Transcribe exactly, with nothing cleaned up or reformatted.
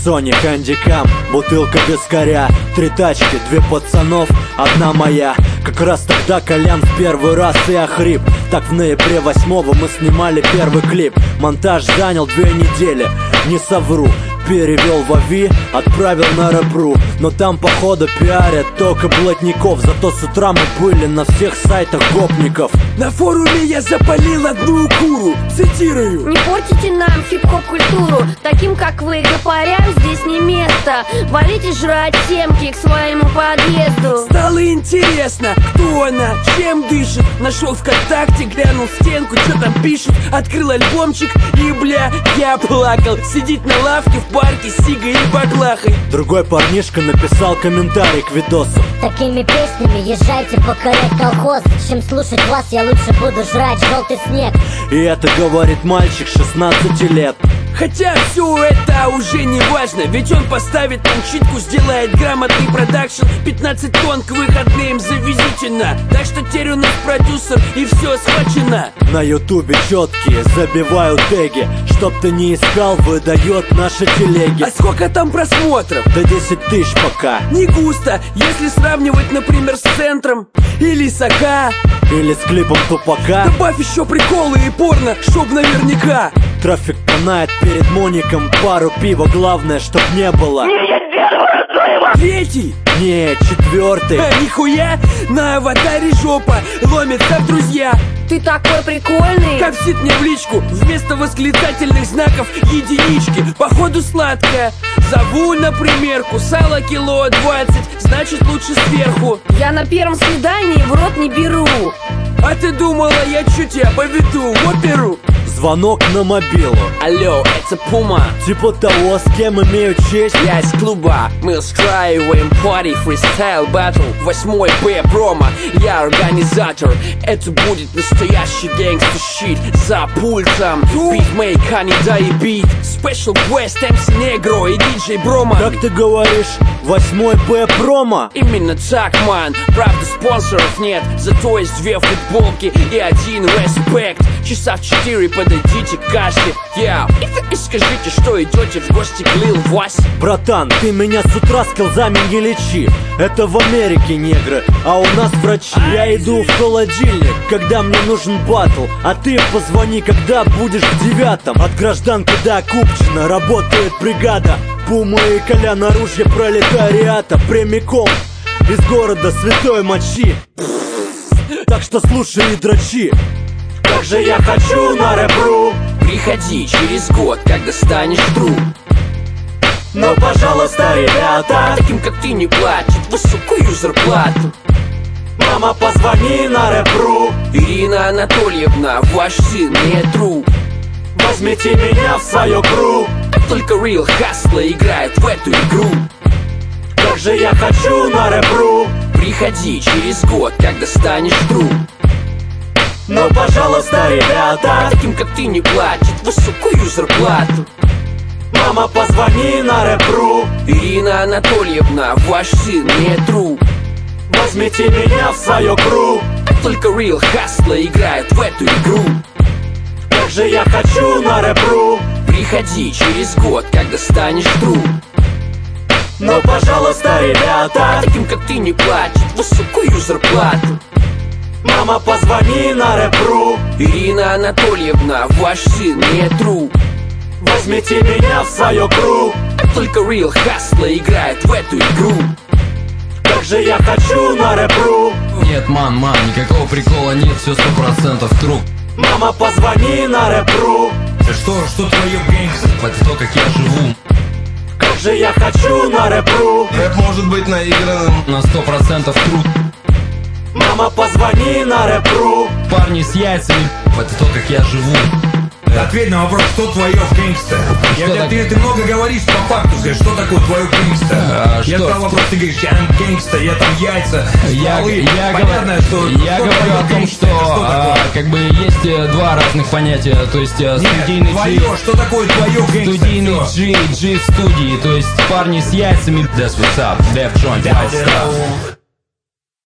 Sony, хэндикам, бутылка вискаря, три тачки, две пацанов, одна моя. Как раз тогда Колян в первый раз и охрип. Так в ноябре восьмого мы снимали первый клип. Монтаж занял две недели, не совру. Перевел в Ави, отправил на Рэп.ру. Но там походу пиарят только блатников. Зато с утра мы были на всех сайтах гопников. На форуме я запалил одну куру. Цитирую: не портите нам хип-хоп культуру. Таким как вы, гопарям, здесь не место. Валите жрать темки к своему подъезду. Стало интересно, кто она, чем дышит. Нашел ВКонтакте, глянул в стенку, что там пишут. Открыл альбомчик и, бля, я плакал. Сидеть на лавке в парке с сигой и баклахой. Другой парнишка написал комментарий к видосу: такими песнями езжайте покорять колхоз. Чем слушать вас, я лучше буду жрать желтый снег. И это говорит мальчик шестнадцати лет. Хотя все это уже не важно, ведь он поставит нам читку, сделает грамотный продакшн. Пятнадцать тонн к выходным завезительно. Так что теперь у нас продюсер и все схвачено. На ютубе четкие забивают теги. Чтоб ты не искал, выдает наши телеги. А сколько там просмотров? Да десять тысяч пока. Не густо, если сравнивать, например, с Центром или Сока, или с клипом Тупака. Добавь еще приколы и порно, чтоб наверняка. Трафик канает перед Моником, пару пива, главное, чтоб не было. Не, я первый разрыва! Третий! Не, четвертый. А, нихуя! На аватаре жопа ломится в друзья. Ты такой прикольный. Капсит мне в личку, вместо восклицательных знаков единички. Походу сладкая. Зову на примерку, сало кило двадцать, значит лучше сверху. Я на первом свидании в рот не беру. А ты думала, я чё тебя поведу в оперу? Звонок на мобилу. Алло, это Пума. Типа того, с кем имею честь. Я из клуба, мы устраиваем пари, фристайл баттл. Восьмой Б промо, я организатор. Это будет настоящий гэнгстер щит. За пультом, битмейк, а не дай бит. Спешл Quest, эм си Негро и диджей Брома. Как ты говоришь, восьмой Б промо? Именно так, ман. Правда, спонсоров нет, зато есть две футболки и один респект. Часа в четыре подойдите к кассе, yeah. И скажите, что идете в гости к Лил Васе. Братан, ты меня с утра с колзами не лечи. Это в Америке негры, а у нас врачи. Я иду в холодильник, когда мне нужен батл. А ты позвони, когда будешь в девятом. От гражданки до Купчино работает бригада. Пума и Колян, оружие пролетариата. Прямиком из города святой мочи. Так что слушай и дрочи. Как же я хочу на Рэп.ру. Приходи через год, когда станешь друг. Но, пожалуйста, ребята, таким как ты не платит высокую зарплату. Мама, позвони на Рэп.ру. Ирина Анатольевна, ваш сын не друг. Возьмите меня в свою кру. Только real hustle играет в эту игру. Как же я хочу на Рэп.ру. Приходи через год, когда станешь друг. Но, пожалуйста, ребята, таким как ты не платит высокую зарплату. Мама, позвони на Рэп.ру. Ирина Анатольевна, ваш сын не друг. Возьмите меня в свою кру. Только real hustle играет в эту игру. Как же я хочу на Рэп.ру. Приходи через год, когда станешь друг. Но, пожалуйста, ребята, таким как ты не платит высокую зарплату. Мама, позвони на Рэп.ру. Ирина Анатольевна, ваш сын не друг. Возьмите меня в свою кру. Только real hustle играет в эту игру. Как же я хочу на Рэп.ру. Нет, ман, ман, никакого прикола нет, все сто процентов труп. Мама, позвони на Рэп.ру. Что, что твое гангстер? Это то, как я живу. Как же я хочу на Рэп.ру. Рэп может быть наигранным на сто процентов труп. Мама, позвони на Рэп.ру. Парни с яйцами, это то, как я живу. Ответь на вопрос, что твое гангстер? Я, так... ты, ты много говоришь по факту, скажи, что такое твое гангстер? А, я что? задал вопрос, ты говоришь, я гангстер, я там яйца, я, стволы. я, Понятно, говор... что, я что говорю о том, гангстер, что, что а, как бы есть два разных понятия. То есть Нет, студийный твое, G, что такое твое гангстер? студийный G, G в студии. То есть парни с яйцами. That's what's up, Dev Joint,